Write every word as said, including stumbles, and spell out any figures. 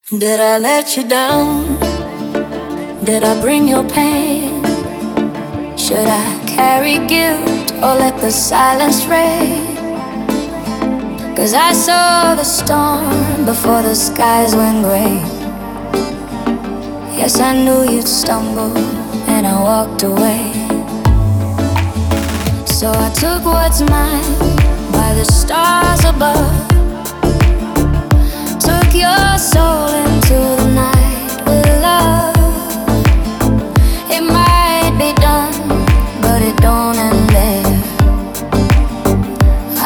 Did I let you down? Did I bring your pain? Should I carry guilt or let the silence reign? 'Cause I saw the storm before the skies went gray. Yes, I knew you'd stumble and I walked away. So I took what's mine by the stars above, took your soul